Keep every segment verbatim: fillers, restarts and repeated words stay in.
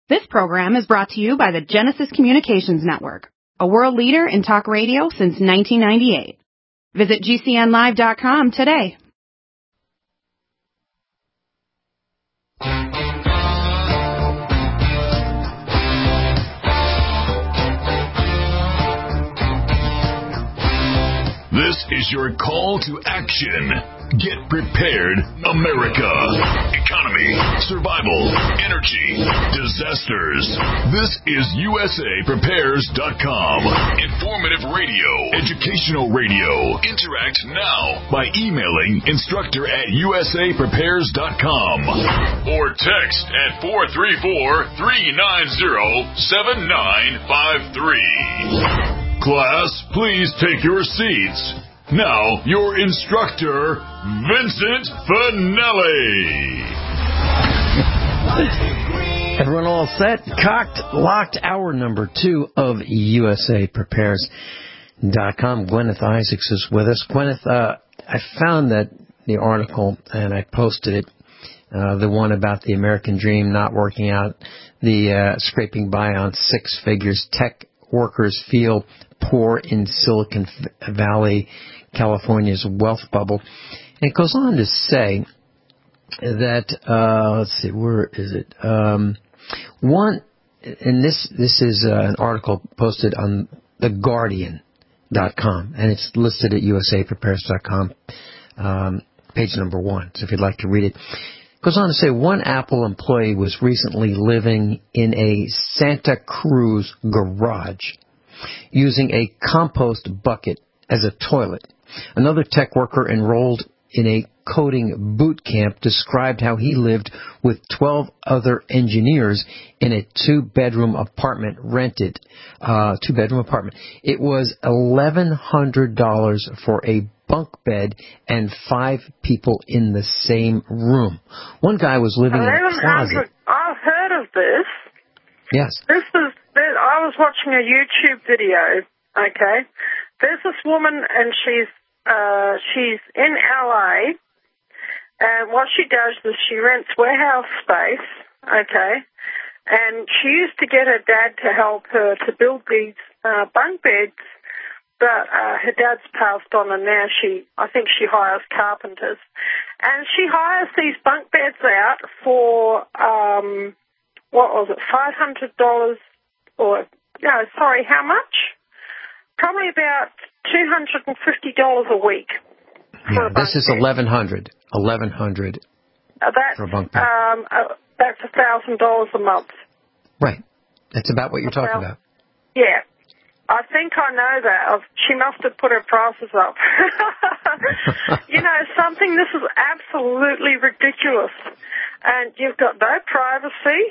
This program is brought to you by the Genesis Communications Network, a world leader in talk radio since nineteen ninety-eight. Visit G C N live dot com today. This is your call to action. Get prepared, America. Economy, survival, energy, disasters. This is U S A Prepares dot com. Informative radio, educational radio. Interact now by emailing instructor at U S A Prepares dot com or text at four three four, three nine zero, seven nine five three. Class, please take your seats. Now, your instructor, Vincent Finelli. Everyone all set? Cocked, locked, hour number two of U S A Prepares dot com. Gwyneth Isaacs is with us. Gwyneth, uh, I found that the article, and I posted it, uh, the one about the American dream not working out, the uh, scraping by on six figures, tech workers feel poor in Silicon Valley, California's wealth bubble. And it goes on to say that, uh, let's see, where is it? Um, one, and this this is uh, an article posted on the guardian dot com, and it's listed at U S A Prepares dot com, um, page number one, so if you'd like to read it. It goes on to say one Apple employee was recently living in a Santa Cruz garage using a compost bucket as a toilet. Another tech worker enrolled in a coding boot camp described how he lived with twelve other engineers in a two-bedroom apartment rented, uh, two-bedroom apartment. It was eleven hundred dollars for a bunk bed and five people in the same room. One guy was living in a closet. I've heard of this. Yes. This is, I was watching a YouTube video, okay? There's this woman, and she's uh, she's in L A, and what she does is she rents warehouse space, okay? And she used to get her dad to help her to build these uh, bunk beds, but uh, her dad's passed on, and now she, I think she hires carpenters. And she hires these bunk beds out for, um, what was it, five hundred dollars, or, no, sorry, how much? Probably about two hundred fifty dollars a week. Yeah, this is eleven hundred dollars. eleven hundred dollars uh, that's, for a bunk bed. Um, uh, that's one thousand dollars a month. Right. That's about what you're talking well, about. Yeah. I think I know that. She must have put her prices up. You know, something, this is absolutely ridiculous. And you've got no privacy.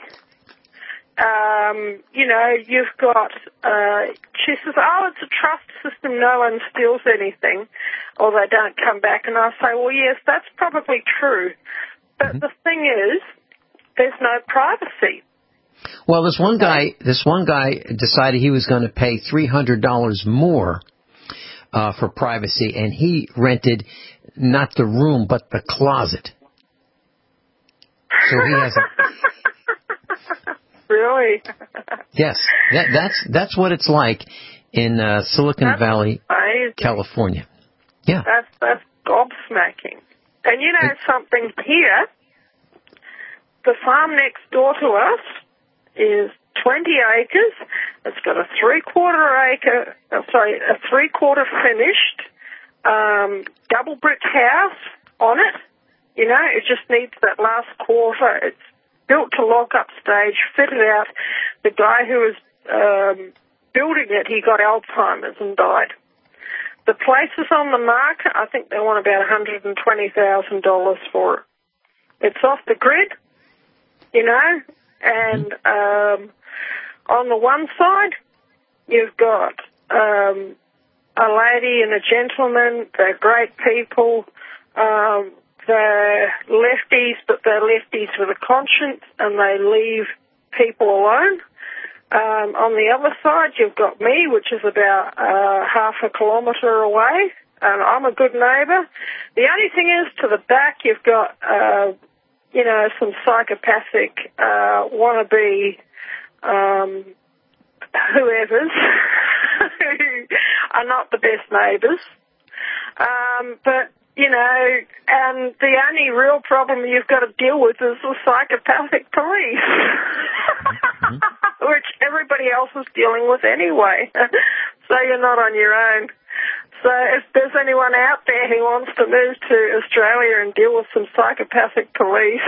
Um, you know, you've got, uh, she says, oh, it's a trust system, no one steals anything, or they don't come back. And I say, well, yes, that's probably true. But mm-hmm. the thing is, there's no privacy. Well, this one guy, this one guy decided he was going to pay three hundred dollars more uh, for privacy, and he rented not the room, but the closet. So he has a... Really? Yes, that, that's that's what it's like in uh, Silicon that's Valley, amazing. California. Yeah, that's that's gobsmacking. And you know it, something here, the farm next door to us is twenty acres. It's got a three-quarter acre, uh, sorry, a three-quarter finished um, double brick house on it. You know, it just needs that last quarter. It's built to lock-up stage, fitted out. The guy who was um, building it, he got Alzheimer's and died. The place is on the market. I think they want about one hundred twenty thousand dollars for it. It's off the grid, you know, and um, on the one side, you've got um, a lady and a gentleman. They're great people. Um, they're lefties, but they're lefties with a conscience, and they leave people alone. Um, on the other side, you've got me, which is about uh, half a kilometre away, and I'm a good neighbour. The only thing is, to the back, you've got, uh, you know, some psychopathic, uh, wannabe um, whoever's who are not the best neighbours. Um, but, you know, and the only real problem you've got to deal with is the psychopathic police, mm-hmm. which everybody else is dealing with anyway. So you're not on your own. So if there's anyone out there who wants to move to Australia and deal with some psychopathic police,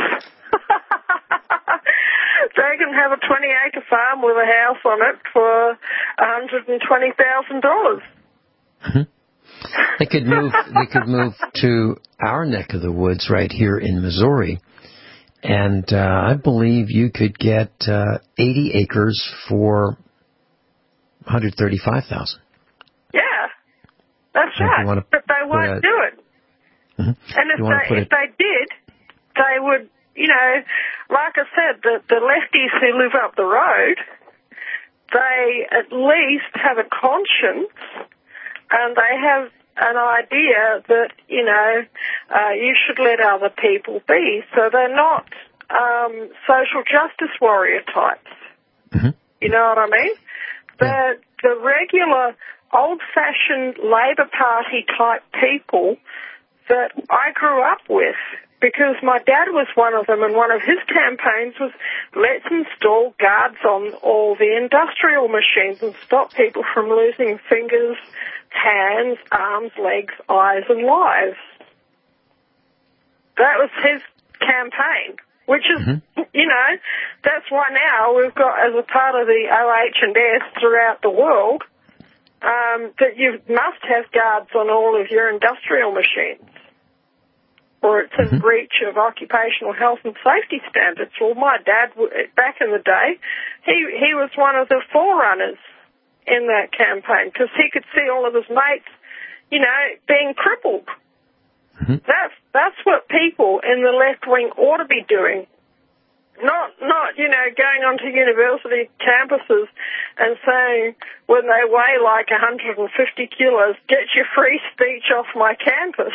they can have a twenty-acre farm with a house on it for one hundred twenty thousand dollars. Mm-hmm. They could move. They could move to our neck of the woods right here in Missouri, and uh, I believe you could get uh, eighty acres for one hundred thirty-five thousand. Yeah, that's right. Want to but they won't a, do it. Mm-hmm. And if they if it, they did, they would. You know, like I said, the the lefties who live up the road, they at least have a conscience. And they have an idea that, you know, uh, you should let other people be. So they're not um, social justice warrior types. Mm-hmm. You know what I mean? Yeah. The, the regular old-fashioned Labor Party type people that I grew up with, because my dad was one of them, and one of his campaigns was, let's install guards on all the industrial machines and stop people from losing fingers, hands, arms, legs, eyes, and lives. That was his campaign, which is, mm-hmm. you know, that's why now we've got, as a part of the O H and S throughout the world, um, that you must have guards on all of your industrial machines, or it's in breach of occupational health and safety standards. Well, my dad, back in the day, he he was one of the forerunners in that campaign, because he could see all of his mates, you know, being crippled. Mm-hmm. That's that's what people in the left wing ought to be doing. Not, not, you know, going onto university campuses and saying, when they weigh like one hundred fifty kilos, get your free speech off my campus.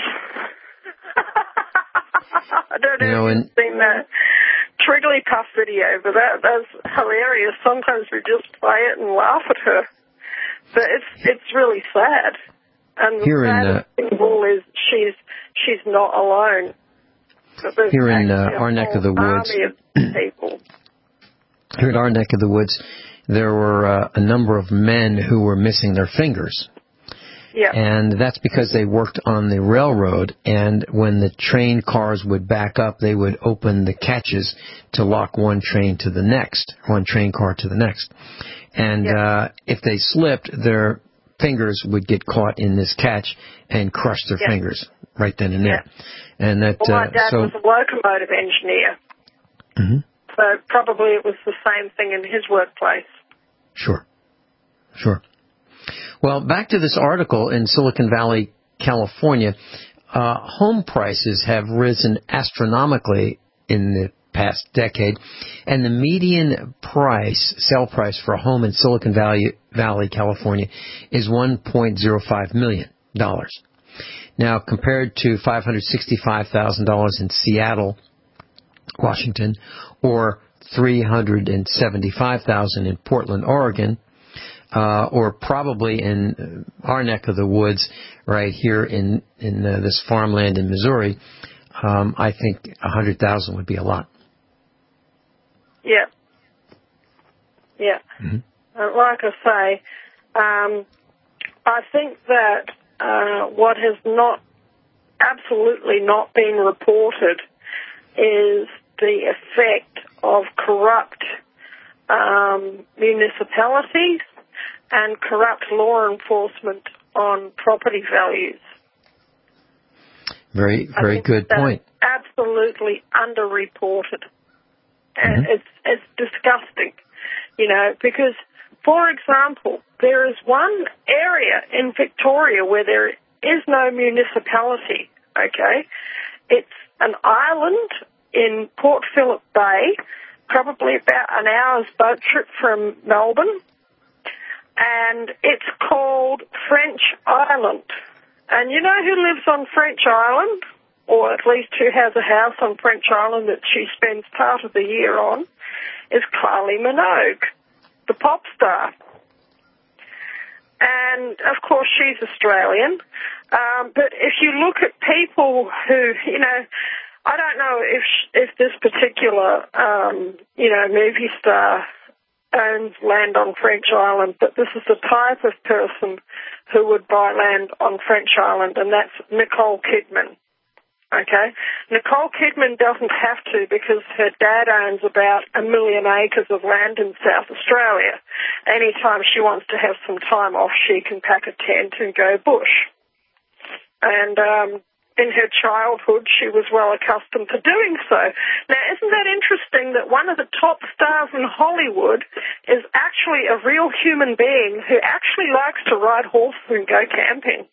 I don't know, you know if you've seen that Trigglypuff video, but that, that's hilarious. Sometimes we just play it and laugh at her. But it's it's really sad. And the here saddest in, uh, thing of all is she's, she's not alone. Here in uh, our neck of the woods, people. here in our neck of the woods, there were uh, a number of men who were missing their fingers. Yeah. And that's because they worked on the railroad, and when the train cars would back up, they would open the catches to lock one train to the next, one train car to the next. And yeah. uh, if they slipped, their fingers would get caught in this catch and crush their yeah. fingers right then and there. Yeah. And that, well, my uh, dad so, was a locomotive engineer, mm-hmm. so probably it was the same thing in his workplace. Sure, sure. Well, back to this article in Silicon Valley, California. Uh, home prices have risen astronomically in the past decade, and the median price, sale price for a home in Silicon Valley, Valley, California, is one point zero five million dollars. Now, compared to five hundred sixty-five thousand dollars in Seattle, Washington, or three hundred seventy-five thousand dollars in Portland, Oregon, uh, or probably in our neck of the woods right here in, in uh, this farmland in Missouri, um, I think one hundred thousand dollars would be a lot. Yeah. Yeah. Mm-hmm. Uh, like I say, um, I think that uh, what has not, absolutely not been reported is the effect of corrupt um, municipalities and corrupt law enforcement on property values. Very, very good point. Absolutely underreported. And Mm-hmm. it's, it's disgusting, you know, because, for example, there is one area in Victoria where there is no municipality, okay? It's an island in Port Phillip Bay, probably about an hour's boat trip from Melbourne, and it's called French Island. And you know who lives on French Island, or at least who has a house on French Island that she spends part of the year on, is Kylie Minogue. the pop star. And, of course, she's Australian. Um, but if you look at people who, you know, I don't know if if this particular, um, you know, movie star owns land on French Island, but this is the type of person who would buy land on French Island, and that's Nicole Kidman. Okay? Nicole Kidman doesn't have to because her dad owns about a million acres of land in South Australia. Anytime she wants to have some time off, she can pack a tent and go bush. And um, in her childhood, she was well accustomed to doing so. Now, isn't that interesting that one of the top stars in Hollywood is actually a real human being who actually likes to ride horses and go camping?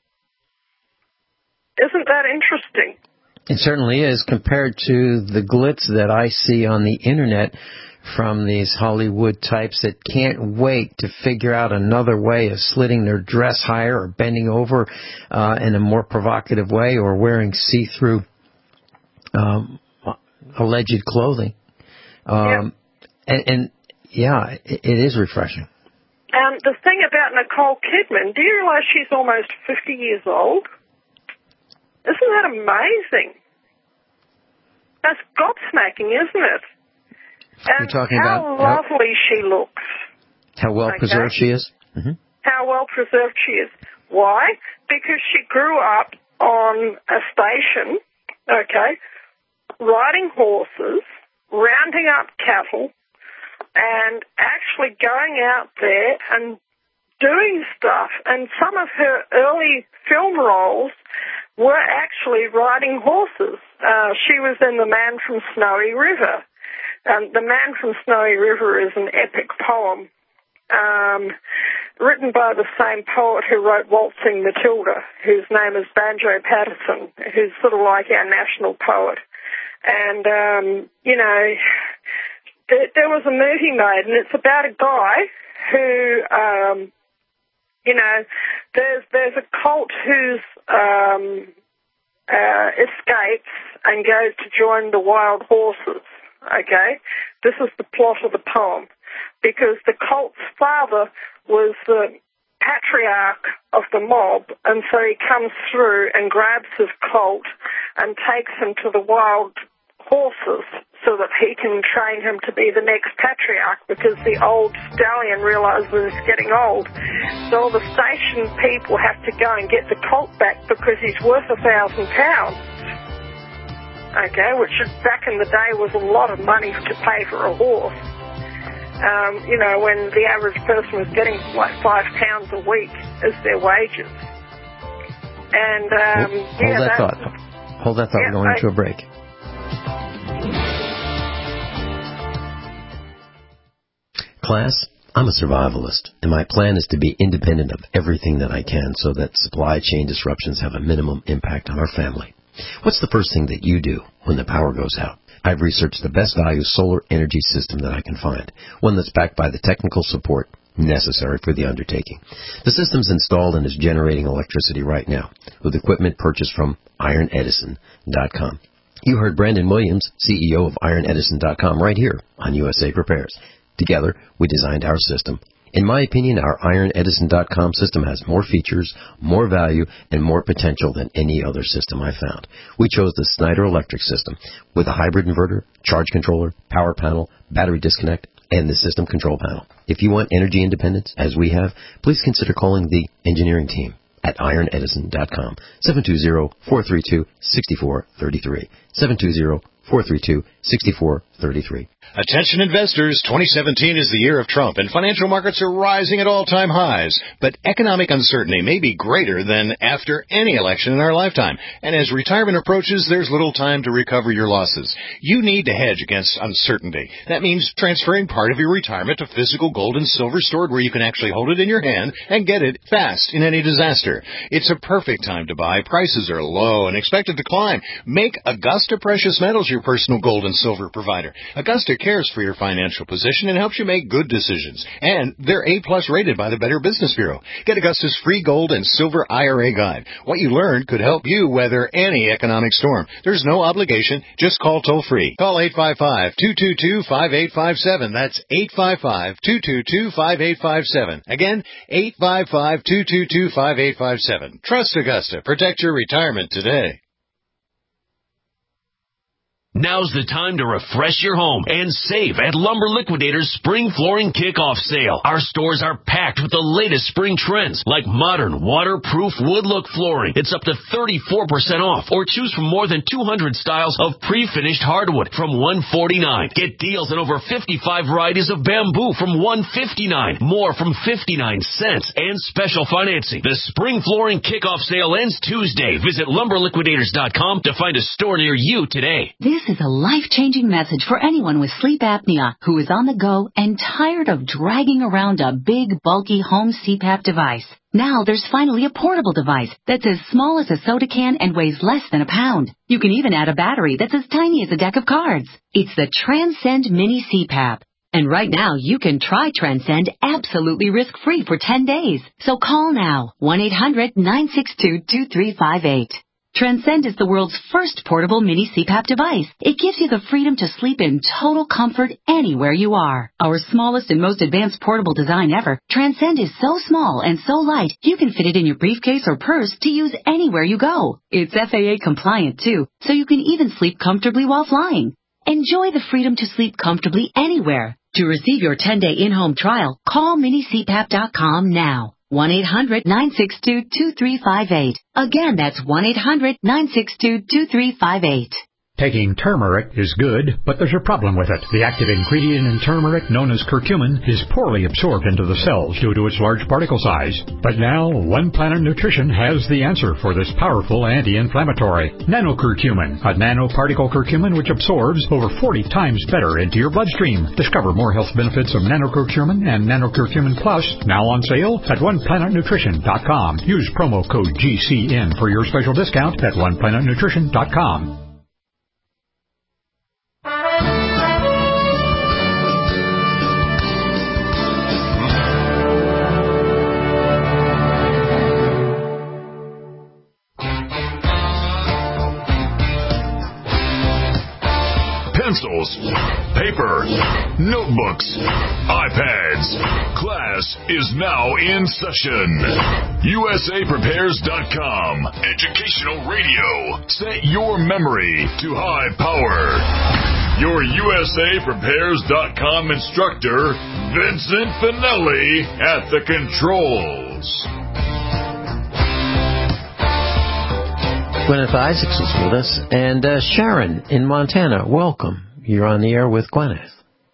Isn't that interesting? It certainly is, compared to the glitz that I see on the Internet from these Hollywood types that can't wait to figure out another way of slitting their dress higher or bending over uh, in a more provocative way or wearing see-through um, alleged clothing. Um, yeah. And, and, yeah, it, it is refreshing. Um, the thing about Nicole Kidman, do you realize she's almost fifty years old? Isn't that amazing? That's gobsmacking, isn't it? And You're talking how about lovely how, she looks. How well okay? preserved she is? Mm-hmm. How well preserved she is. Why? Because she grew up on a station, okay, riding horses, rounding up cattle, and actually going out there and doing stuff. And some of her early film roles were actually riding horses. Uh, she was in The Man from Snowy River. Um, the Man from Snowy River is an epic poem um, written by the same poet who wrote Waltzing Matilda, whose name is Banjo Patterson, who's sort of like our national poet. And, um, you know, th- there was a movie made, and it's about a guy who... Um, You know, there's there's a cult who's um, uh, escapes and goes to join the wild horses, okay? This is the plot of the poem, because the cult's father was the patriarch of the mob, and so he comes through and grabs his colt and takes him to the wild horses so that he can train him to be the next patriarch, because the old stallion realizes he's getting old. So all the station people have to go and get the colt back because he's worth a thousand pounds. Okay, which back in the day was a lot of money to pay for a horse. Um, you know, when the average person was getting like five pounds a week as their wages. And, um, Hold, yeah, that thought. Hold that thought. Yeah, We're going I, into a break. Class, I'm a survivalist, and my plan is to be independent of everything that I can so that supply chain disruptions have a minimum impact on our family. What's the first thing that you do when the power goes out? I've researched the best value solar energy system that I can find, one that's backed by the technical support necessary for the undertaking. The system's installed and is generating electricity right now with equipment purchased from iron edison dot com. You heard Brandon Williams, C E O of iron edison dot com, right here on U S A Prepares. Together, we designed our system. In my opinion, our iron edison dot com system has more features, more value, and more potential than any other system I found. We chose the Snyder Electric system with a hybrid inverter, charge controller, power panel, battery disconnect, and the system control panel. If you want energy independence, as we have, please consider calling the engineering team at iron edison dot com, seven two zero, four three two, six four three three, seven two zero, four three two, six four three three. Attention investors, twenty seventeen is the year of Trump, and financial markets are rising at all-time highs. But economic uncertainty may be greater than after any election in our lifetime. And as retirement approaches, there's little time to recover your losses. You need to hedge against uncertainty. That means transferring part of your retirement to physical gold and silver stored where you can actually hold it in your hand and get it fast in any disaster. It's a perfect time to buy. Prices are low and expected to climb. Make Augusta Precious Metals your your personal gold and silver provider. Augusta cares for your financial position and helps you make good decisions. And they're A-plus rated by the Better Business Bureau. Get Augusta's free gold and silver I R A guide. What you learned could help you weather any economic storm. There's no obligation. Just call toll-free. Call eight five five, two two two, five eight five seven. That's eight five five, two two two, five eight five seven. Again, eight five five, two two two, five eight five seven. Trust Augusta. Protect your retirement today. Now's the time to refresh your home and save at Lumber Liquidators Spring Flooring Kickoff Sale. Our stores are packed with the latest spring trends, like modern, waterproof wood-look flooring. It's up to thirty-four percent off, or choose from more than two hundred styles of pre-finished hardwood from one hundred forty-nine dollars. Get deals on over fifty-five varieties of bamboo from one hundred fifty-nine dollars, more from fifty-nine cents, and special financing. The Spring Flooring Kickoff Sale ends Tuesday. Visit lumber liquidators dot com to find a store near you today. This is a life-changing message for anyone with sleep apnea who is on the go and tired of dragging around a big, bulky home C PAP device. Now there's finally a portable device that's as small as a soda can and weighs less than a pound. You can even add a battery that's as tiny as a deck of cards. It's the Transcend Mini C PAP. And right now, you can try Transcend absolutely risk-free for ten days. So call now, one eight hundred, nine six two, two three five eight. Transcend is the world's first portable mini C PAP device. It gives you the freedom to sleep in total comfort anywhere you are. Our smallest and most advanced portable design ever, Transcend is so small and so light, you can fit it in your briefcase or purse to use anywhere you go. It's F A A compliant too, so you can even sleep comfortably while flying. Enjoy the freedom to sleep comfortably anywhere. To receive your ten-day in-home trial, call mini c pap dot com now. one eight hundred, nine six two, two three five eight. Again, that's one eight hundred, nine six two, two three five eight. Taking turmeric is good, but there's a problem with it. The active ingredient in turmeric, known as curcumin, is poorly absorbed into the cells due to its large particle size. But now, One Planet Nutrition has the answer for this powerful anti-inflammatory. Nanocurcumin, a nanoparticle curcumin which absorbs over forty times better into your bloodstream. Discover more health benefits of nanocurcumin and nanocurcumin plus, now on sale at one planet nutrition dot com. Use promo code G C N for your special discount at one planet nutrition dot com. Pencils, paper, notebooks, iPads. Class is now in session. U S A prepares dot com. Educational radio. Set your memory to high power. Your U S A prepares dot com instructor, Vincent Finelli, at the controls. Gwyneth Isaacs is with us, and uh, Sharon in Montana, welcome. You're on the air with Gwyneth.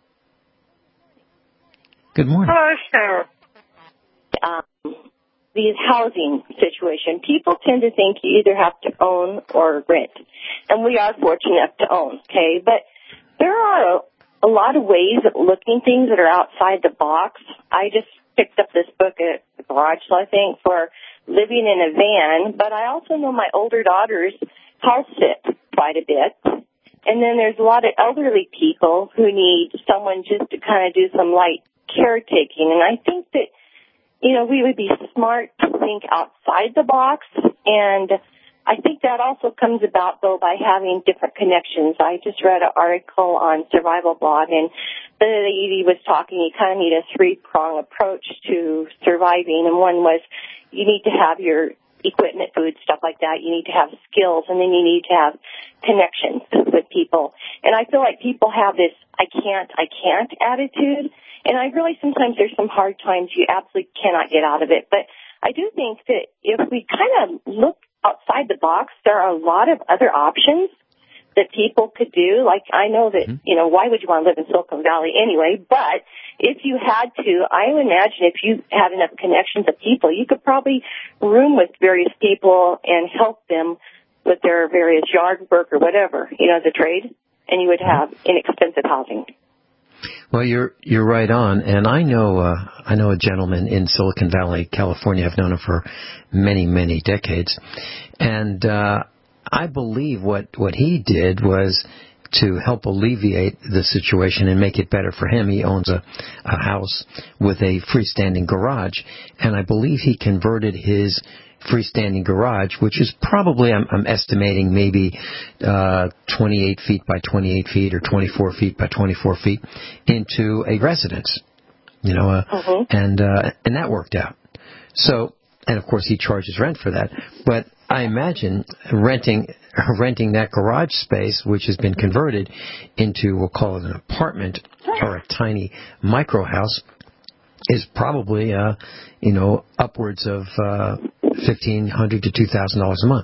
Good morning. Hello, Sharon. Um, the housing situation, people tend to think you either have to own or rent, and we are fortunate enough to own, okay? But there are a, a lot of ways of looking things that are outside the box. I just picked up this book at the garage, I think, for living in a van, but I also know my older daughters house sit quite a bit. And then there's a lot of elderly people who need someone just to kind of do some light caretaking. And I think that, you know, we would be smart to think outside the box. And I think that also comes about, though, by having different connections. I just read an article on Survival Blog, and the lady was talking, you kind of need a three-prong approach to surviving. And one was, you need to have your equipment, food, stuff like that. You need to have skills, and then you need to have connections with people. And I feel like people have this I can't, I can't attitude. And I really sometimes there's some hard times you absolutely cannot get out of it. But I do think that if we kind of look outside the box, there are a lot of other options that people could do. Like, I know that, you know, why would you want to live in Silicon Valley anyway? But if you had to, I would imagine if you had enough connections of people, you could probably room with various people and help them with their various yard work or whatever, you know, the trade, and you would have inexpensive housing. Well, you're you're right on, and I know uh, I know a gentleman in Silicon Valley, California. I've known him for many, many decades, and uh, I believe what what he did was to help alleviate the situation and make it better for him. He owns a, a house with a freestanding garage, and I believe he converted his freestanding garage, which is probably, I'm, I'm estimating, maybe uh, twenty-eight feet by twenty-eight feet or twenty-four feet by twenty-four feet, into a residence. You know, uh, mm-hmm. and uh, and that worked out. So, and of course he charges rent for that. But I imagine renting renting that garage space, which has been converted into, we'll call it an apartment or a tiny micro house, is probably, uh, you know, upwards of uh, fifteen hundred to two thousand dollars a month.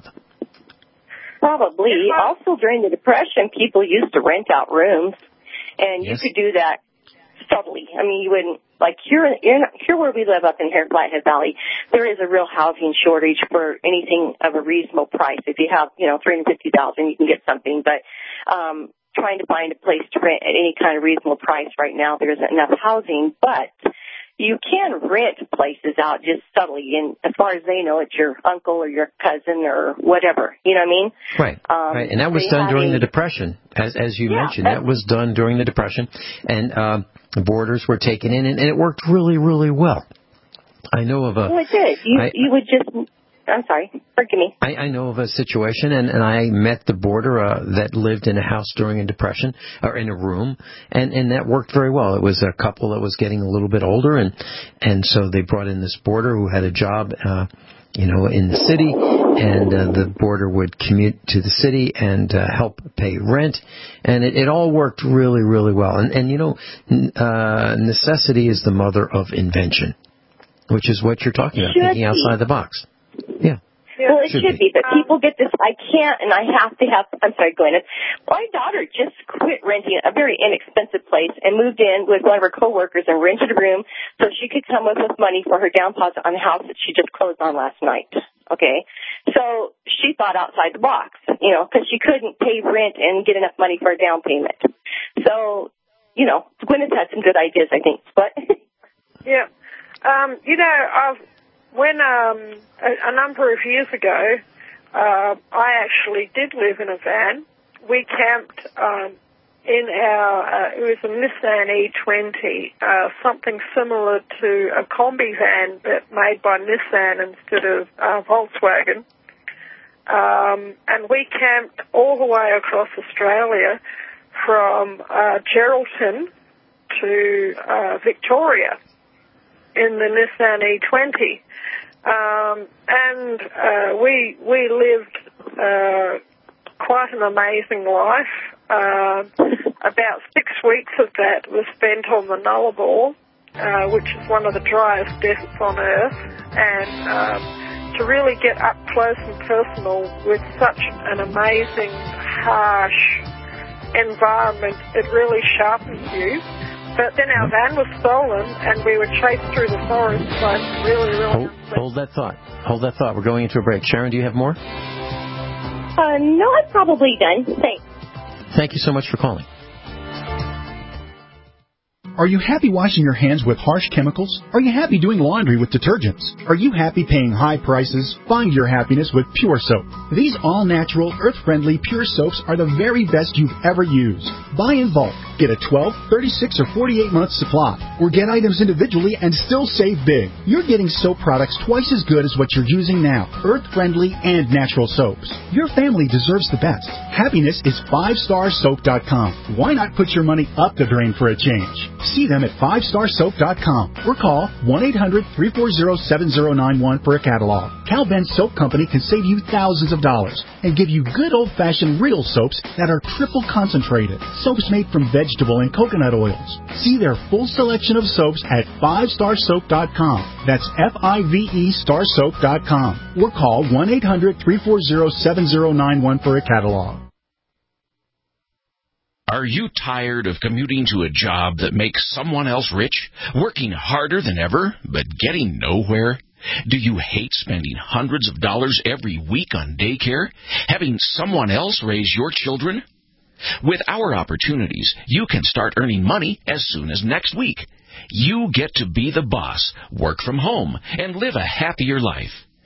Probably. Also, during the Depression, people used to rent out rooms, and yes. you could do that subtly. I mean, you wouldn't, like here, in, here where we live up in here, Flathead Valley, there is a real housing shortage for anything of a reasonable price. If you have, you know, three hundred fifty thousand dollars, you can get something, but um, trying to find a place to rent at any kind of reasonable price right now, there isn't enough housing, but you can rent places out just subtly, and as far as they know, it's your uncle or your cousin or whatever. You know what I mean? Right. Um, right. And that was done during a, the Depression, as as you yeah, mentioned. That was done during the Depression, and um, borders were taken in, and, and it worked really, really well. I know of a. Well, it did. You I, you would just. I'm sorry. Forgive me. I, I know of a situation, and, and I met the boarder uh, that lived in a house during a depression, or in a room, and, and that worked very well. It was a couple that was getting a little bit older, and and so they brought in this boarder who had a job, uh, you know, in the city, and uh, the boarder would commute to the city and uh, help pay rent, and it, it all worked really, really well. And, and you know, uh, necessity is the mother of invention, which is what you're talking about, thinking outside the box. Yeah. Well, it should, should be, be, but people get this, I can't and I have to have, I'm sorry, Gwyneth. My daughter just quit renting a very inexpensive place and moved in with one of her coworkers and rented a room so she could come up with money for her down deposit on the house that she just closed on last night. Okay? So she thought outside the box, you know, because she couldn't pay rent and get enough money for a down payment. So, you know, Gwyneth had some good ideas, I think. But yeah. Um, you know, I've When um, a, a number of years ago, uh, I actually did live in a van. We camped um, in our, uh, it was a Nissan E twenty, uh, something similar to a combi van but made by Nissan instead of uh, Volkswagen. Um, and we camped all the way across Australia from uh, Geraldton to uh, Victoria in the Nissan E twenty. Um, and uh, we we lived uh, quite an amazing life. Uh, about six weeks of that was spent on the Nullarbor, uh, which is one of the driest deserts on Earth, and um, to really get up close and personal with such an amazing, harsh environment, it really sharpens you. But then our van was stolen, and we were chased through the forest. Like really, really. Hold, hold that thought. Hold that thought. We're going into a break. Sharon, do you have more? Uh, no, I'm probably done. Thanks. Thank you so much for calling. Are you happy washing your hands with harsh chemicals? Are you happy doing laundry with detergents? Are you happy paying high prices? Find your happiness with Pure Soap. These all-natural, earth-friendly Pure Soaps are the very best you've ever used. Buy in bulk. Get a twelve, thirty-six, or forty-eight month supply. Or get items individually and still save big. You're getting soap products twice as good as what you're using now. Earth-friendly and natural soaps. Your family deserves the best. Happiness is five star soap dot com. Why not put your money up the drain for a change? See them at five star soap dot com or call one eight hundred, three four zero, seven zero nine one for a catalog. Cal Ben Soap Company can save you thousands of dollars and give you good old-fashioned real soaps that are triple concentrated. Soaps made from vegetable and coconut oils. See their full selection of soaps at five star soap dot com. That's F I V E star soap dot com or call one eight hundred, three four zero, seven zero nine one for a catalog. Are you tired of commuting to a job that makes someone else rich, working harder than ever, but getting nowhere? Do you hate spending hundreds of dollars every week on daycare, having someone else raise your children? With our opportunities, you can start earning money as soon as next week. You get to be the boss, work from home, and live a happier life.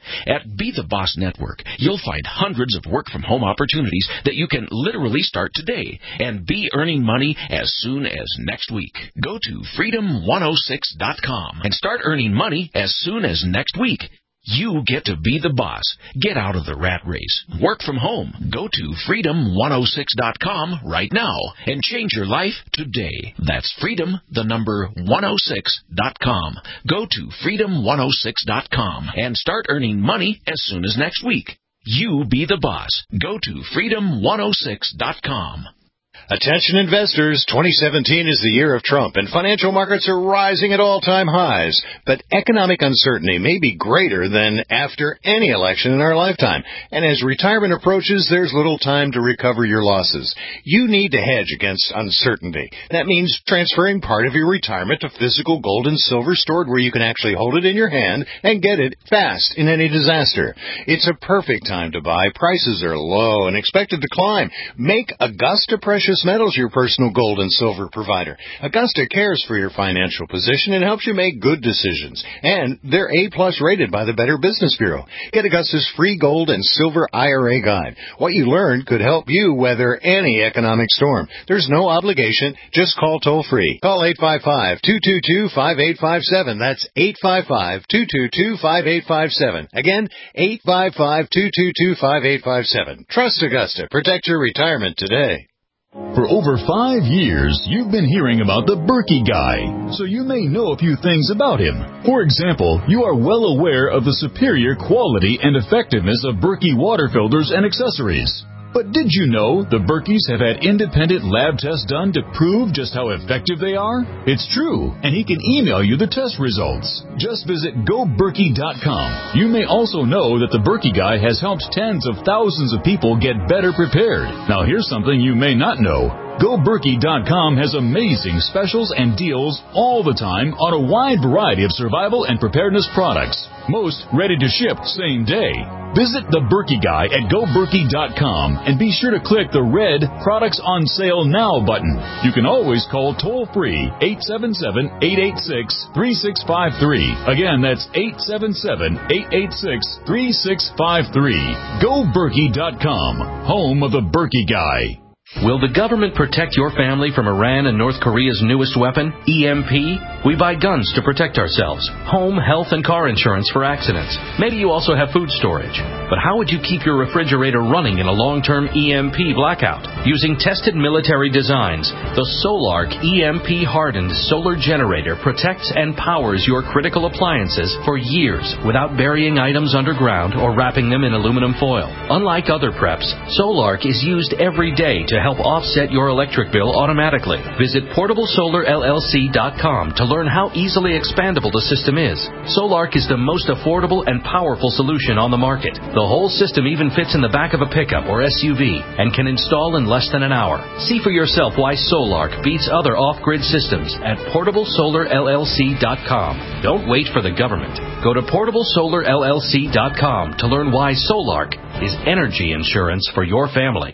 At Be the Boss Network, you'll find hundreds of work-from-home opportunities that you can literally start today and be earning money as soon as next week. Go to freedom one oh six dot com and start earning money as soon as next week. You get to be the boss. Get out of the rat race. Work from home. Go to freedom one oh six dot com right now and change your life today. That's freedom, the number one oh six dot com. Go to freedom one oh six dot com and start earning money as soon as next week. You be the boss. Go to freedom one oh six dot com. Attention investors, twenty seventeen is the year of Trump, and financial markets are rising at all-time highs. But economic uncertainty may be greater than after any election in our lifetime. And as retirement approaches, there's little time to recover your losses. You need to hedge against uncertainty. That means transferring part of your retirement to physical gold and silver stored where you can actually hold it in your hand and get it fast in any disaster. It's a perfect time to buy. Prices are low and expected to climb. Make Augusta Precious Metals your personal gold and silver provider. Augusta cares for your financial position and helps you make good decisions. And they're A-plus rated by the Better Business Bureau. Get Augusta's free gold and silver I R A guide. What you learned could help you weather any economic storm. There's no obligation. Just call toll-free. Call eight five five, two two two, five eight five seven. That's eight five five, two two two, five eight five seven. Again, eight five five, two two two, five eight five seven. Trust Augusta. Protect your retirement today. For over five years, you've been hearing about the Berkey Guy, so you may know a few things about him. For example, you are well aware of the superior quality and effectiveness of Berkey water filters and accessories. But did you know the Berkeys have had independent lab tests done to prove just how effective they are? It's true, and he can email you the test results. Just visit go berkey dot com. You may also know that the Berkey Guy has helped tens of thousands of people get better prepared. Now here's something you may not know. go berkey dot com has amazing specials and deals all the time on a wide variety of survival and preparedness products. Most ready to ship same day. Visit the Berkey Guy at go berkey dot com and be sure to click the red Products on Sale Now button. You can always call toll-free eight seven seven, eight eight six, three six five three. Again, that's eight seven seven, eight eight six, three six five three. go berkey dot com, home of the Berkey Guy. Will the government protect your family from Iran and North Korea's newest weapon, E M P? We buy guns to protect ourselves, home, health, and car insurance for accidents. Maybe you also have food storage. But how would you keep your refrigerator running in a long-term E M P blackout? Using tested military designs, the Solark E M P-hardened solar generator protects and powers your critical appliances for years without burying items underground or wrapping them in aluminum foil. Unlike other preps, Solark is used every day to help offset your electric bill automatically. Visit portable solar L L C dot com to learn how easily expandable the system is. Solark is the most affordable and powerful solution on the market. The whole system even fits in the back of a pickup or S U V and can install in less than an hour. See for yourself why Solark beats other off-grid systems at portable solar L L C dot com. Don't wait for the government. Go to portable solar L L C dot com to learn why Solark is energy insurance for your family.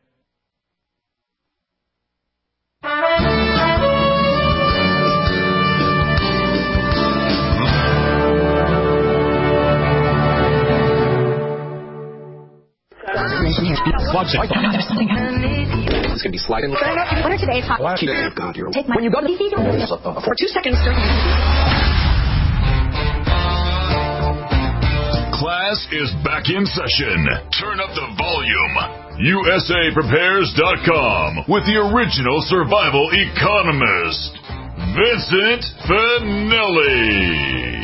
It's going to be sliding. What are today's hot? God, you're Take my when you go to the for two seconds. Class is back in session. Turn up the volume. U S A prepares dot com with the original survival economist, Vincent Finelli.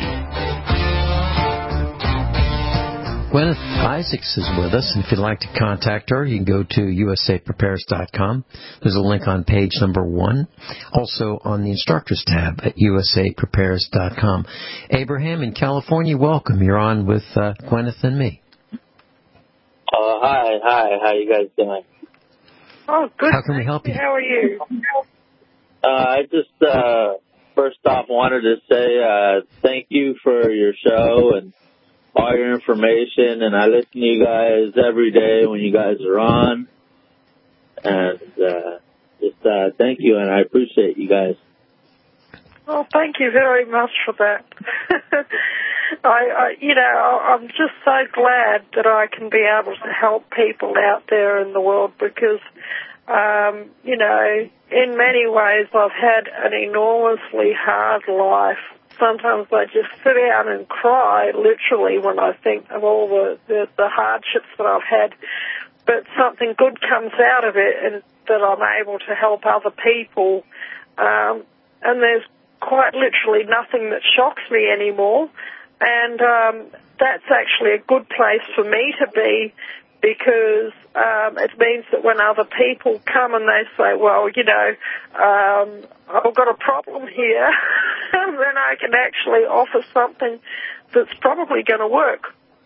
Gwyneth Isaacs is with us, and if you'd like to contact her, you can go to U S A prepares dot com. There's a link on page number one. Also on the instructors tab at U S A prepares dot com. Abraham in California, welcome. You're on with uh, Gwyneth and me. Oh, hi, hi. How you guys doing? Oh, good. How can we help you? How are you? Uh, I just, uh, first off, wanted to say uh, thank you for your show and all your information, and I listen to you guys every day when you guys are on, and uh, just uh, thank you, and I appreciate you guys. Oh, thank you very much for that. I, I, you know, I'm just so glad that I can be able to help people out there in the world because, um, you know, in many ways I've had an enormously hard life. Sometimes I just sit down and cry, literally, when I think of all the, the, the hardships that I've had. But something good comes out of it, and that I'm able to help other people. Um, and there's quite literally nothing that shocks me anymore. And um, that's actually a good place for me to be, because um, it means that when other people come and they say, well, you know, um, I've got a problem here, then I can actually offer something that's probably going to work.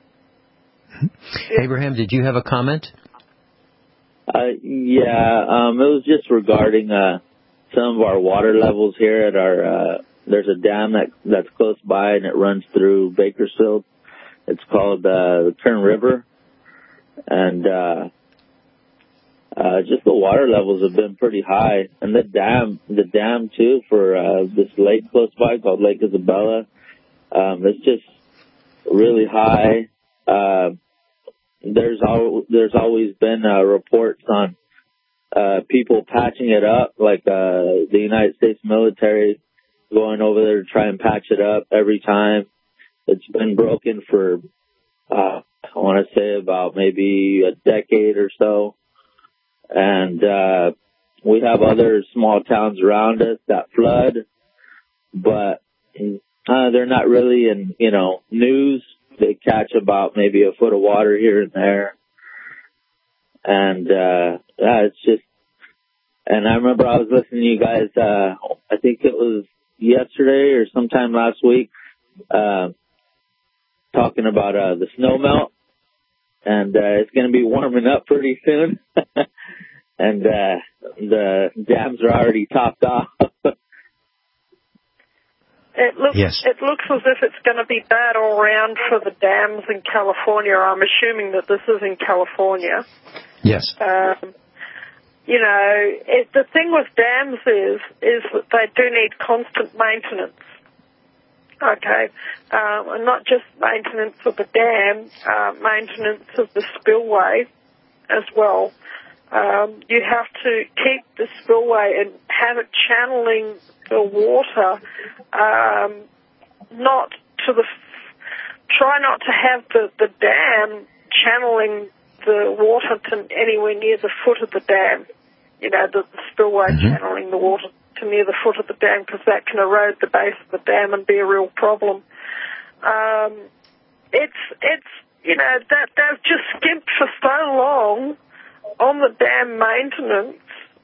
Yeah. Abraham, did you have a comment? Uh, yeah, um, it was just regarding uh, some of our water levels here at our, uh, there's a dam that that's close by and it runs through Bakersfield. It's called uh, the Kern River. And uh, uh, just the water levels have been pretty high. And the dam, the dam too, for uh, this lake close by called Lake Isabella, um, it's just really high. Uh, there's al- there's always been uh, reports on uh, people patching it up, like uh, the United States military going over there to try and patch it up every time. It's been broken for, uh, I want to say about maybe a decade or so. And uh, we have other small towns around us that flood, but uh, they're not really in, you know, news. They catch about maybe a foot of water here and there. And uh, yeah, it's just, and I remember I was listening to you guys, uh, I think it was yesterday or sometime last week, uh, talking about uh, the snow melt. And uh, it's going to be warming up pretty soon. And uh, the dams are already topped off. It looks, yes. it looks as if it's going to be bad all round for the dams in California. I'm assuming that this is in California. Yes. Um, you know, it, the thing with dams is, is that they do need constant maintenance. Okay, um, and not just maintenance of the dam, uh, maintenance of the spillway as well. Um, you have to keep the spillway and have it channeling the water, um, not to the, try not to have the, the dam channeling the water to anywhere near the foot of the dam. You know, the, the spillway mm-hmm. channeling the water to near the foot of the dam, because that can erode the base of the dam and be a real problem. Um, it's, it's, you know, that they've just skimped for so long on the dam maintenance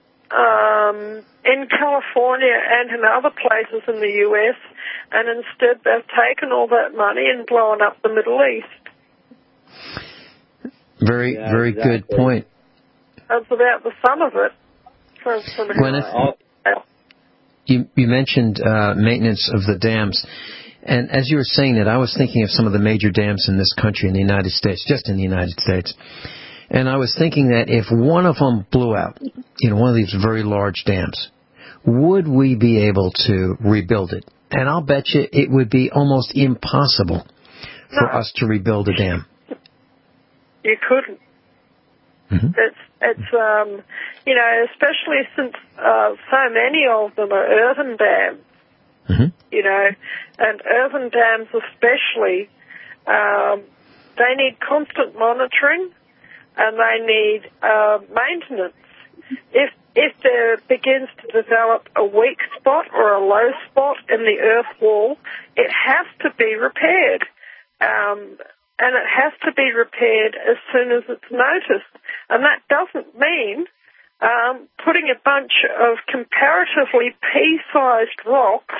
um, in California and in other places in the U S, and instead they've taken all that money and blown up the Middle East. Very, yeah, very exactly. Good point. That's about the sum of it. From, from Gwyneth, you, you mentioned uh, maintenance of the dams. And as you were saying that, I was thinking of some of the major dams in this country, in the United States, just in the United States. And I was thinking that if one of them blew out, you know, one of these very large dams, would we be able to rebuild it? And I'll bet you it would be almost impossible for no. us to rebuild a dam. You couldn't. Mm-hmm. It's, it's um, you know, especially since uh, so many of them are earthen dams. Mm-hmm. You know, and earthen dams especially, um, they need constant monitoring and they need uh, maintenance. If if there begins to develop a weak spot or a low spot in the earth wall, it has to be repaired. Um, and it has to be repaired as soon as it's noticed. And that doesn't mean um, putting a bunch of comparatively pea-sized rocks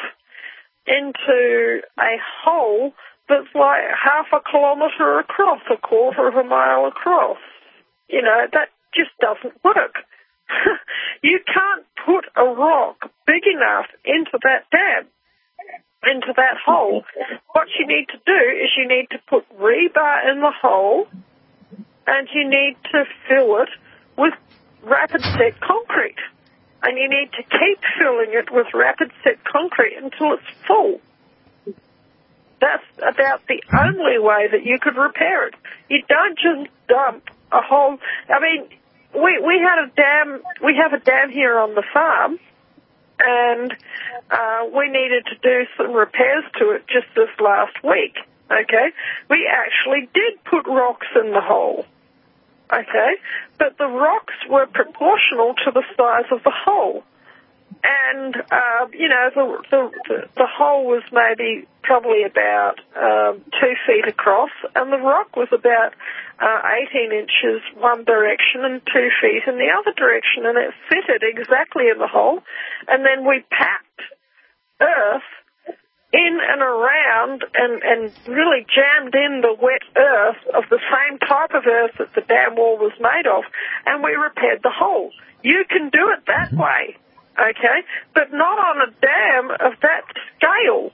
into a hole that's like half a kilometre across, a quarter of a mile across. You know, that just doesn't work. You can't put a rock big enough into that dam, into that hole. What you need to do is you need to put rebar in the hole and you need to fill it with rapid set concrete. And you need to keep filling it with rapid set concrete until it's full. that's about the only way that you could repair it. You don't just dump a whole... I mean, we we had a dam... We have a dam here on the farm, and uh, we needed to do some repairs to it just this last week, okay? We actually did put rocks in the hole, okay? But the rocks were proportional to the size of the hole. And, uh, you know, the, the the hole was maybe probably about um, two feet across, and the rock was about uh, eighteen inches one direction and two feet in the other direction, and it fitted exactly in the hole. And then we packed earth in and around and, and really jammed in the wet earth of the same type of earth that the dam wall was made of, and we repaired the hole. You can do it that way. Okay, but not on a dam of that scale,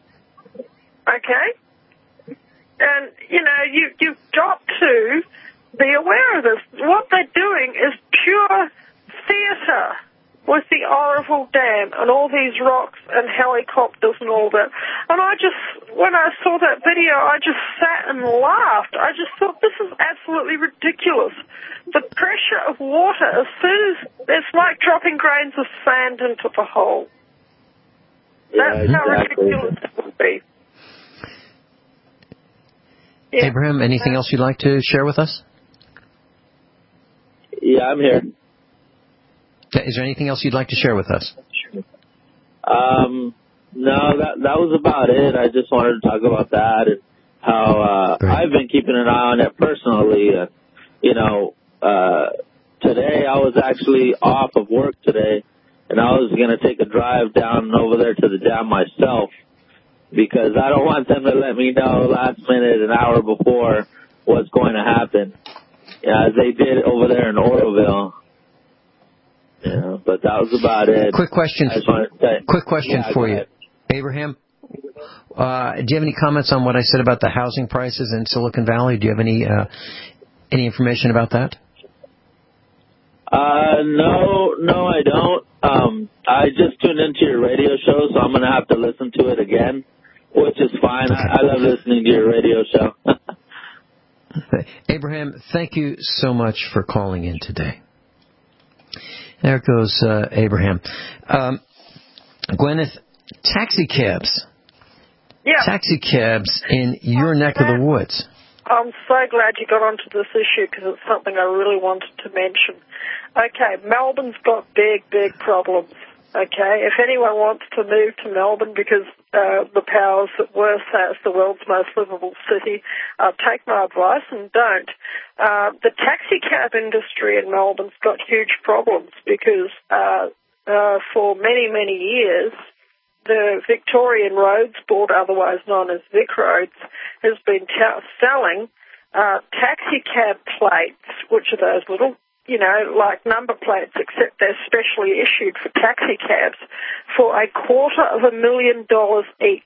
okay? And, you know, you, you've got to be aware of this. What they're doing is pure theatre with the Oroville Dam and all these rocks and helicopters and all that. And I just, when I saw that video, I just sat and laughed. I just thought, this is absolutely ridiculous. The pressure of water, as soon as, it's like dropping grains of sand into the hole. That's yeah, how exactly. ridiculous it would be. Yeah. Abraham, anything else you'd like to share with us? Yeah, I'm here. Is there anything else you'd like to share with us? Um, no, that that was about it. I just wanted to talk about that and how uh, I've been keeping an eye on it personally. Uh, you know, uh, today I was actually off of work today, and I was going to take a drive down over there to the dam myself because I don't want them to let me know last minute, an hour before, what's going to happen, yeah, as they did over there in Oroville. Yeah, but that was about it. Quick question. Say, quick question yeah, for you, Abraham. Uh, do you have any comments on what I said about the housing prices in Silicon Valley? Do you have any uh, any information about that? Uh, no, no, I don't. Um, I just tuned into your radio show, so I'm going to have to listen to it again, which is fine. I, I love listening to your radio show. Abraham, thank you so much for calling in today. There goes uh, Abraham. Um, Gwyneth, taxi cabs. Yeah. Taxi cabs in your neck of the woods. I'm so glad you got onto this issue because it's something I really wanted to mention. Okay, Melbourne's got big, big problems. Okay, if anyone wants to move to Melbourne because uh, the powers that were say it's the world's most livable city, uh, take my advice and don't. Uh, the taxi cab industry in Melbourne's got huge problems because uh, uh, for many, many years, the Victorian Roads Board, otherwise known as Vic Roads, has been t- selling uh, taxi cab plates, which are those little, you know, like number plates, except they're specially issued for taxi cabs, for a quarter of a million dollars each.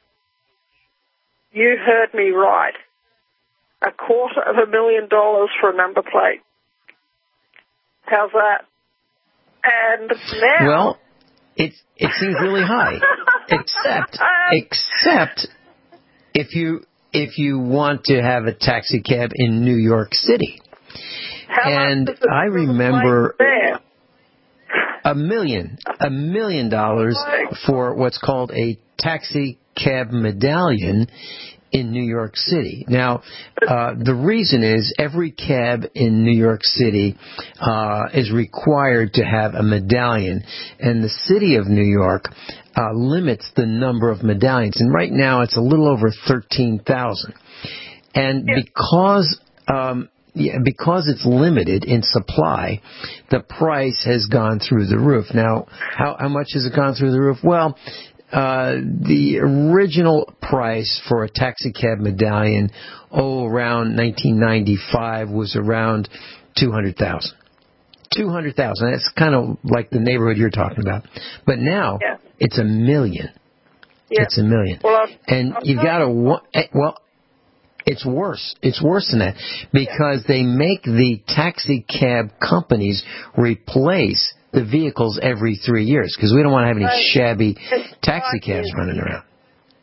You heard me right. A quarter of a million dollars for a number plate. How's that? And now... Well, it, it seems really high. except, except if you, if you want to have a taxi cab in New York City. How and I remember a million, a million dollars for what's called a taxi cab medallion in New York City. Now, uh, the reason is every cab in New York City uh, is required to have a medallion, and the city of New York uh, limits the number of medallions. And right now, it's a little over thirteen thousand. And because um, Yeah, because it's limited in supply, the price has gone through the roof. Now, how, how much has it gone through the roof? Well, uh, the original price for a taxi cab medallion, oh, around nineteen ninety-five was around two hundred thousand dollars. two hundred thousand dollars. That's kind of like the neighborhood you're talking about. But now, yeah. it's a million. Yeah. It's a million. Well, and you've got to, well, It's worse. It's worse than that because they make the taxi cab companies replace the vehicles every three years because we don't want to have any shabby taxi cabs running around.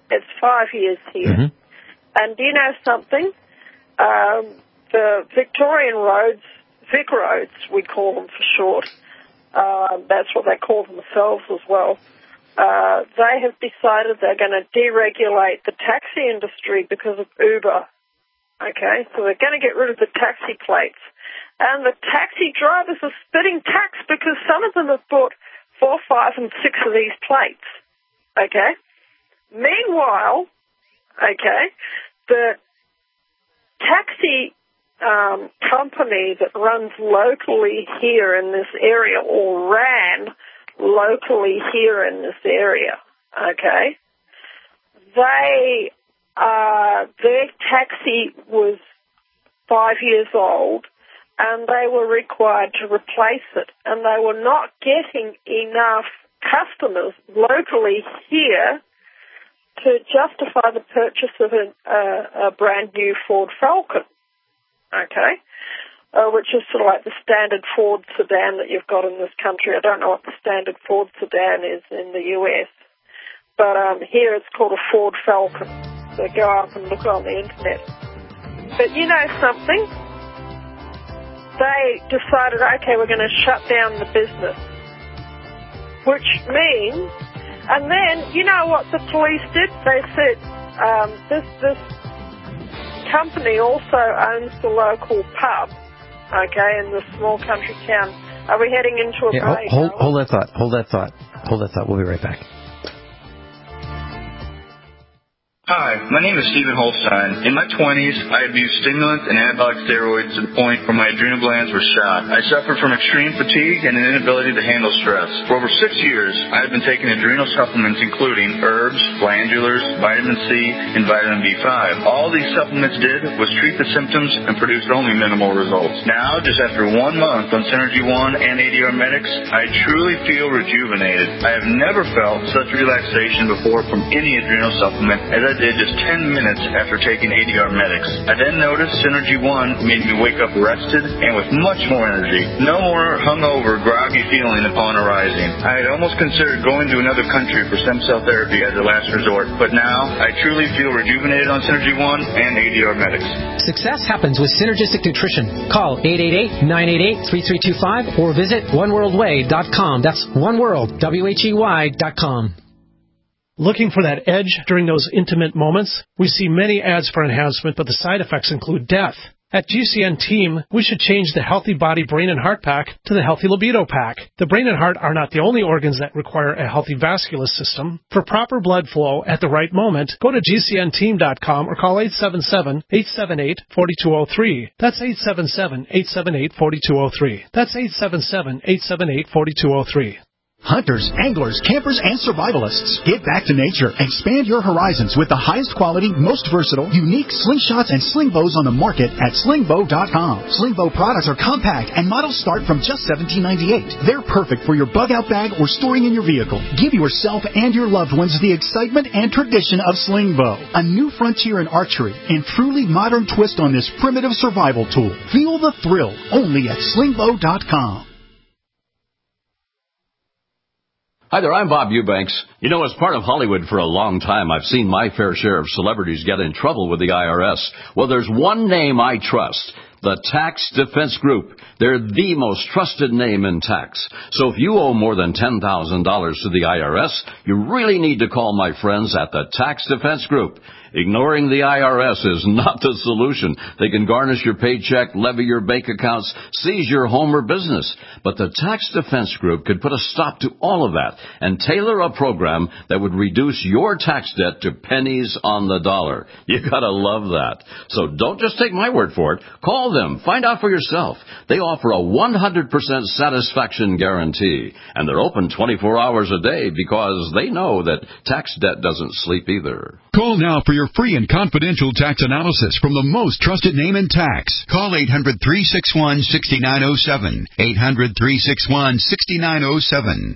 It's five years here. Mm-hmm. And do you know something? Um, the Victorian roads, Vic roads, we call them for short, uh, that's what they call themselves as well, uh, they have decided they're going to deregulate the taxi industry because of Uber. Okay, so they're going to get rid of the taxi plates. And the taxi drivers are spitting tax because some of them have bought four, five, and six of these plates. Okay? Meanwhile, okay, the taxi um, company that runs locally here in this area, or ran locally here in this area, okay, they, uh, their taxi was five years old, and they were required to replace it, and they were not getting enough customers locally here to justify the purchase of a, a, a brand new Ford Falcon, okay, uh, which is sort of like the standard Ford sedan that you've got in this country. I don't know what the standard Ford sedan is in the U S, but um, here it's called a Ford Falcon. So go up and look on the internet. But you know something? They decided, okay, we're going to shut down the business, which means, and then, you know what the police did? They said, um, this, this company also owns the local pub, okay, in the small country town. Are we heading into a yeah, break? Hold, hold, hold that thought. Hold that thought. Hold that thought. We'll be right back. Hi, my name is Stephen Holstein. In my twenties, I abused stimulants and anabolic steroids to the point where my adrenal glands were shot. I suffered from extreme fatigue and an inability to handle stress. For over six years, I have been taking adrenal supplements including herbs, glandulars, vitamin C, and vitamin B five. All these supplements did was treat the symptoms and produced only minimal results. Now, just after one month on Synergy One and A D R Medics, I truly feel rejuvenated. I have never felt such relaxation before from any adrenal supplement as I did just ten minutes after taking A D R Medics. I then noticed Synergy One made me wake up rested and with much more energy. No more hungover, groggy feeling upon arising. I had almost considered going to another country for stem cell therapy as a last resort, but now I truly feel rejuvenated on Synergy One and A D R Medics. Success happens with Synergistic Nutrition. Call eight eight eight, nine eight eight, three three two five or visit one world way dot com. That's oneworld, W H E Y dot com. Looking for that edge during those intimate moments? We see many ads for enhancement, but the side effects include death. At G C N Team, we should change the Healthy Body, Brain, and Heart Pack to the Healthy Libido Pack. The brain and heart are not the only organs that require a healthy vascular system. For proper blood flow at the right moment, go to G C N team dot com or call eight seven seven, eight seven eight, four two zero three. That's eight seven seven, eight seven eight, four two zero three. That's eight seven seven, eight seven eight, four two zero three. Hunters, anglers, campers, and survivalists, get back to nature. Expand your horizons with the highest quality, most versatile, unique slingshots and sling bows on the market at sling bow dot com. Sling bow products are compact and models start from just seventeen ninety-eight. They're perfect for your bug out bag or storing in your vehicle. Give yourself and your loved ones the excitement and tradition of sling bow, a new frontier in archery and truly modern twist on this primitive survival tool. Feel the thrill only at sling bow dot com. Hi there, I'm Bob Eubanks. You know, as part of Hollywood for a long time, I've seen my fair share of celebrities get in trouble with the I R S. Well, there's one name I trust. The Tax Defense Group. They're the most trusted name in tax. So if you owe more than ten thousand dollars to the I R S, you really need to call my friends at the Tax Defense Group. Ignoring the I R S is not the solution. They can garnish your paycheck, levy your bank accounts, seize your home or business. But the Tax Defense Group could put a stop to all of that and tailor a program that would reduce your tax debt to pennies on the dollar. You gotta love that. So don't just take my word for it. Call them. Find out for yourself. They offer a one hundred percent satisfaction guarantee. And they're open twenty-four hours a day because they know that tax debt doesn't sleep either. Call now for your free and confidential tax analysis from the most trusted name in tax. Call eight hundred, three six one, six nine zero seven. eight hundred, three six one, six nine zero seven.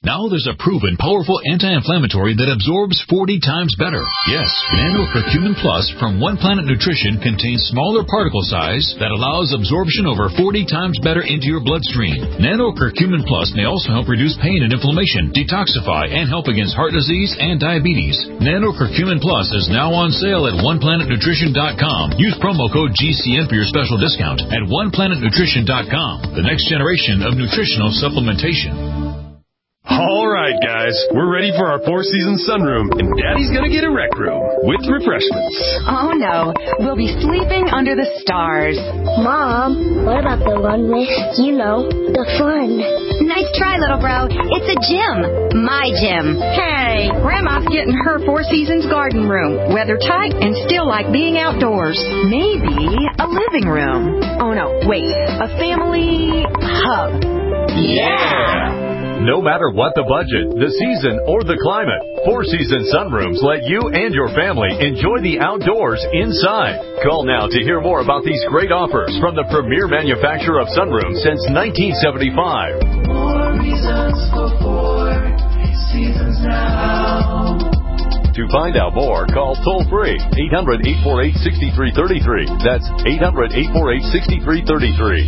Now there's a proven, powerful anti-inflammatory that absorbs forty times better. Yes, Nano Curcumin Plus from One Planet Nutrition contains smaller particle size that allows absorption over forty times better into your bloodstream. Nano Curcumin Plus may also help reduce pain and inflammation, detoxify, and help against heart disease and diabetes. Nano Curcumin Plus is now on sale at one planet nutrition dot com. Use promo code G C N for your special discount at one planet nutrition dot com. The next generation of nutritional supplementation. All right, guys, we're ready for our Four Seasons sunroom, and Daddy's gonna get a rec room with refreshments. Oh, no. We'll be sleeping under the stars. Mom, what about the one with, you know, the fun? Nice try, little bro. It's a gym. My gym. Hey, Grandma's getting her Four Seasons garden room. Weather tight and still like being outdoors. Maybe a living room. Oh, no, wait. A family hub. Yeah! No matter what the budget, the season, or the climate, Four Seasons Sunrooms let you and your family enjoy the outdoors inside. Call now to hear more about these great offers from the premier manufacturer of sunrooms since nineteen seventy-five. More reasons for Four Seasons now. To find out more, call toll-free eight hundred, eight four eight, six three three three. That's eight hundred, eight four eight, six three three three.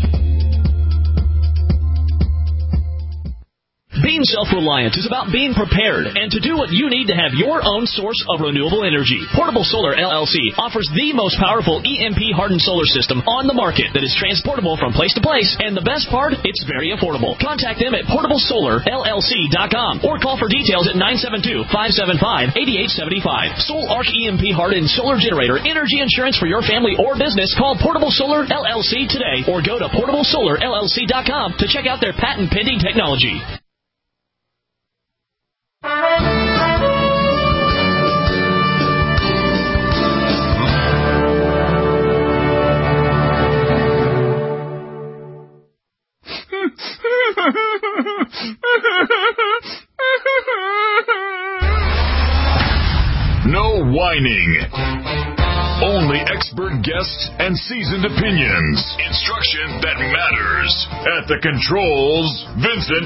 Being self-reliant is about being prepared and to do what you need to have your own source of renewable energy. Portable Solar L L C offers the most powerful E M P-hardened solar system on the market that is transportable from place to place, and the best part, it's very affordable. Contact them at portable solar L L C dot com or call for details at nine seven two, five seven five, eight eight seven five. Sol Arc E M P-hardened solar generator energy insurance for your family or business. Call Portable Solar L L C today or go to portable solar L L C dot com to check out their patent-pending technology. No whining. Only expert guests and seasoned opinions. Instruction that matters. At the controls, Vincent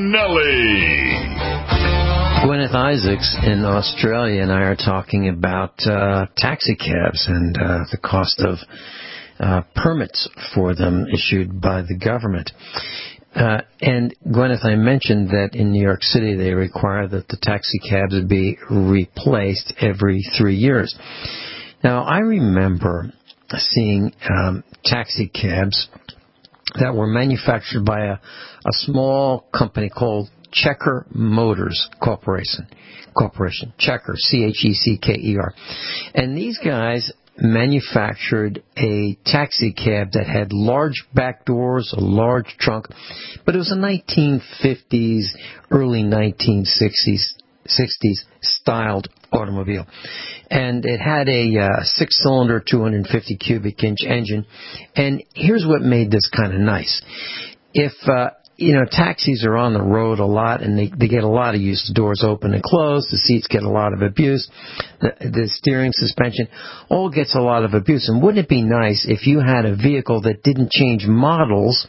Finelli. Gwyneth Isaacs in Australia and I are talking about uh, taxi cabs and uh, the cost of uh, permits for them issued by the government. Uh, and Gwyneth, I mentioned that in New York City they require that the taxi cabs be replaced every three years. Now, I remember seeing um, taxi cabs that were manufactured by a, a small company called Checker Motors Corporation. Corporation. Checker, C H E C K E R. And these guys manufactured a taxi cab that had large back doors, a large trunk, but it was a nineteen fifties, early nineteen sixties styled automobile. And it had a uh, six-cylinder, two hundred fifty cubic inch engine. And here's what made this kind of nice. If uh, you know, taxis are on the road a lot, and they, they get a lot of use. The doors open and close. The seats get a lot of abuse. The, the steering suspension all gets a lot of abuse. And wouldn't it be nice if you had a vehicle that didn't change models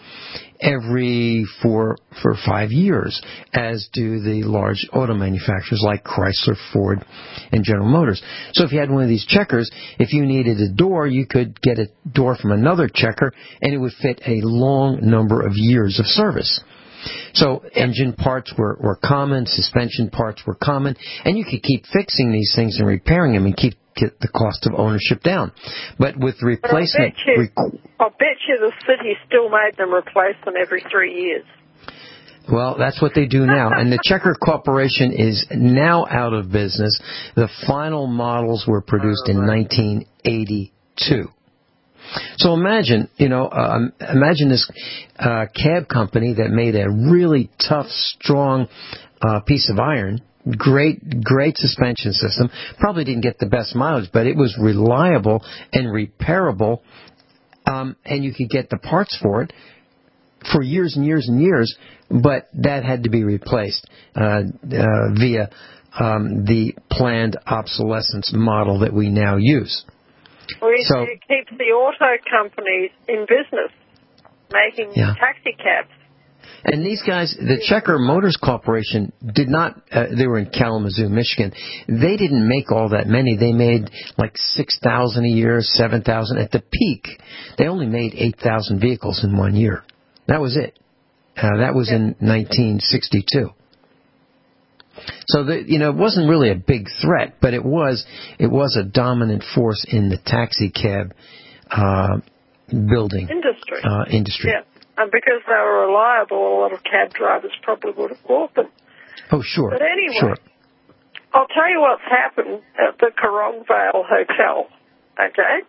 every four for five years, as do the large auto manufacturers like Chrysler, Ford, and General Motors. So if you had one of these Checkers, if you needed a door, you could get a door from another Checker, and it would fit a long number of years of service. So engine parts were, were common, suspension parts were common, and you could keep fixing these things and repairing them and keep get the cost of ownership down. But with replacement... But I bet you, I bet you the city still made them replace them every three years. Well, that's what they do now. And the Checker Corporation is now out of business. The final models were produced in nineteen eighty-two. So imagine, you know, uh, imagine this uh, cab company that made a really tough, strong uh, piece of iron. Great, great suspension system. Probably didn't get the best mileage, but it was reliable and repairable, um, and you could get the parts for it for years and years and years. But that had to be replaced uh, uh, via um, the planned obsolescence model that we now use. Well, it, so, it keeps the auto companies in business, making yeah. taxi cabs. And these guys, the Checker Motors Corporation, did not, uh, they were in Kalamazoo, Michigan. They didn't make all that many. They made like six thousand a year, seven thousand. At the peak, they only made eight thousand vehicles in one year. That was it. Uh, that was in nineteen sixty-two. So, the, you know, it wasn't really a big threat, but it was, it was a dominant force in the taxi cab uh, building. Industry. Uh, industry. Yeah. And because they were reliable, a lot of cab drivers probably would have bought them. Oh, sure. But anyway, sure. I'll tell you what's happened at the Corongvale Hotel, okay?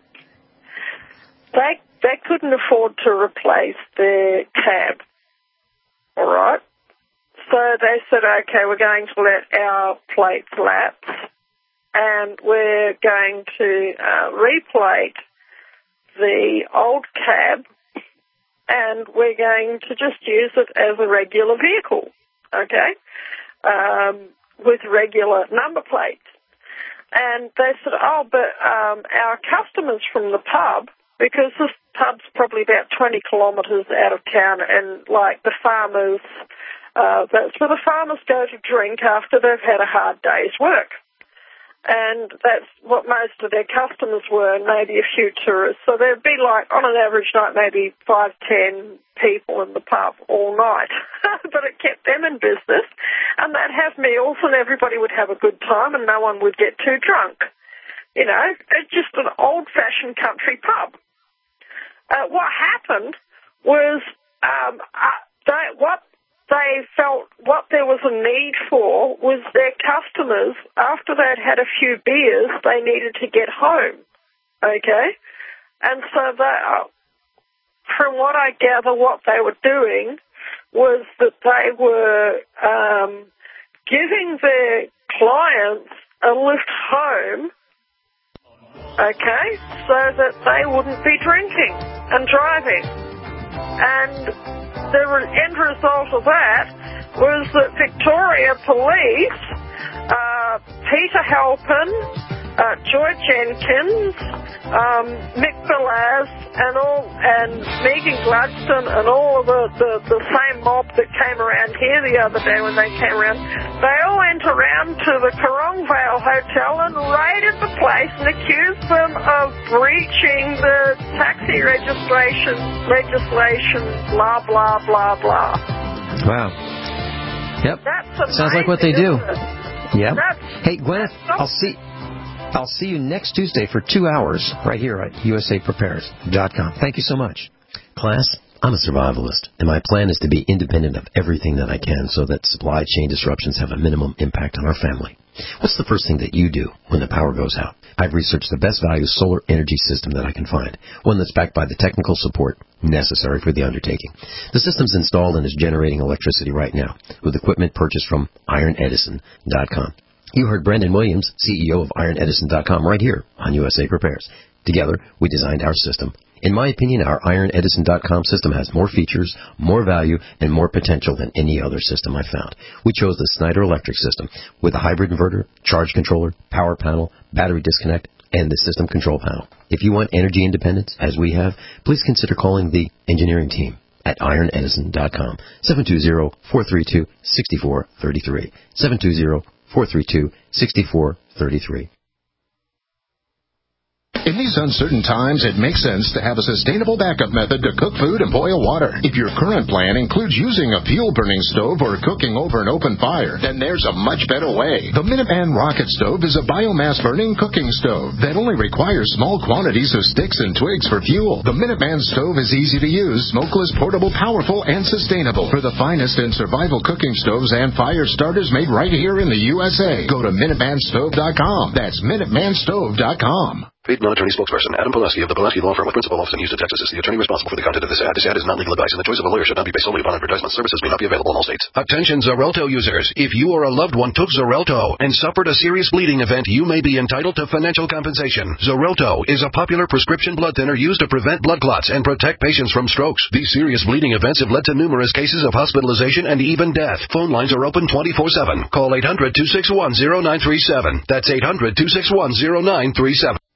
They, they couldn't afford to replace their cab, all right? So they said, okay, we're going to let our plates lapse, and we're going to uh, replate the old cab, and we're going to just use it as a regular vehicle, okay, um, with regular number plates. And they said, oh, but um, our customers from the pub, because this pub's probably about twenty kilometres out of town, and like the farmers, uh, that's where the farmers go to drink after they've had a hard day's work. And that's what most of their customers were, and maybe a few tourists. So there'd be like, on an average night, maybe five, ten people in the pub all night. But it kept them in business, and they'd have meals, and everybody would have a good time, and no one would get too drunk. You know, it's just an old-fashioned country pub. Uh, what happened was um, uh, they, what they felt what there was a need for was their customers, after they'd had a few beers, they needed to get home, okay? And so they, uh, from what I gather, what they were doing was that they were um, giving their clients a lift home, okay, so that they wouldn't be drinking and driving. And the end result of that was that Victoria Police, uh, Peter Halpin, uh, Joy Jenkins, um, Mick Belaz, and all, and Megan Gladstone, and all of the, the, the same mob that came around here the other day when they came around, they all went around to the Corongvale Hotel and raided the place and accused them of breaching the taxi registration legislation, blah, blah, blah, blah. Wow. Yep. That's Sounds like what they do. Yeah. That's, hey, Gwyneth, I'll see... I'll see you next Tuesday for two hours right here at U S A Prepares dot com. Thank you so much. Class, I'm a survivalist, and my plan is to be independent of everything that I can so that supply chain disruptions have a minimum impact on our family. What's the first thing that you do when the power goes out? I've researched the best value solar energy system that I can find, one that's backed by the technical support necessary for the undertaking. The system's installed and is generating electricity right now with equipment purchased from Iron Edison dot com. You heard Brendan Williams, C E O of Iron Edison dot com, right here on U S A Prepares. Together, we designed our system. In my opinion, our Iron Edison dot com system has more features, more value, and more potential than any other system I've found. We chose the Snyder Electric system with a hybrid inverter, charge controller, power panel, battery disconnect, and the system control panel. If you want energy independence, as we have, please consider calling the engineering team at Iron Edison dot com, seven two zero, four three two, six four three three, seven two zero, four three two, six four three three. In these uncertain times, it makes sense to have a sustainable backup method to cook food and boil water. If your current plan includes using a fuel-burning stove or cooking over an open fire, then there's a much better way. The Minuteman Rocket Stove is a biomass-burning cooking stove that only requires small quantities of sticks and twigs for fuel. The Minuteman Stove is easy to use, smokeless, portable, powerful, and sustainable. For the finest in survival cooking stoves and fire starters made right here in the U S A, go to Minuteman Stove dot com. That's Minuteman Stove dot com. Paid non-attorney spokesperson Adam Pulaski of the Pulaski Law Firm with principal office in Houston, Texas is the attorney responsible for the content of this ad. This ad is not legal advice, and the choice of a lawyer should not be based solely upon advertisement. Services may not be available in all states. Attention Xarelto users. If you or a loved one took Xarelto and suffered a serious bleeding event, you may be entitled to financial compensation. Xarelto is a popular prescription blood thinner used to prevent blood clots and protect patients from strokes. These serious bleeding events have led to numerous cases of hospitalization and even death. Phone lines are open twenty-four seven. Call eight hundred, two six one, zero nine three seven. That's eight hundred, two six one, zero nine three seven.